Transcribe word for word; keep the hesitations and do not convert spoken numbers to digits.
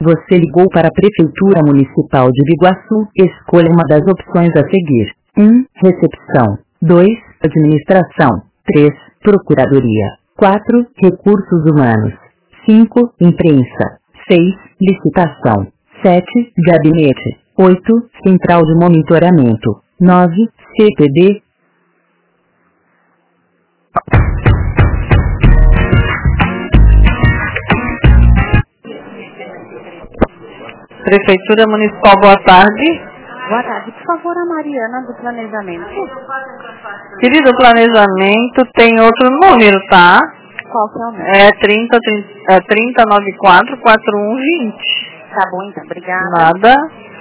Você ligou para a Prefeitura Municipal de Biguaçu. Escolha uma das opções a seguir. um. Recepção. dois. Administração. três. Procuradoria. quatro. Recursos humanos. cinco. Imprensa. seis. Licitação. sete. Gabinete. oito. Central de monitoramento. nove. C P D. Prefeitura Municipal, boa tarde. Boa tarde, por favor, a Mariana do Planejamento. Querido, o planejamento tem outro número, tá? Qual que é o número? É trinta, trinta, é trinta, noventa e quatro, quarenta e um, vinte. Tá bom, então, obrigada. Nada.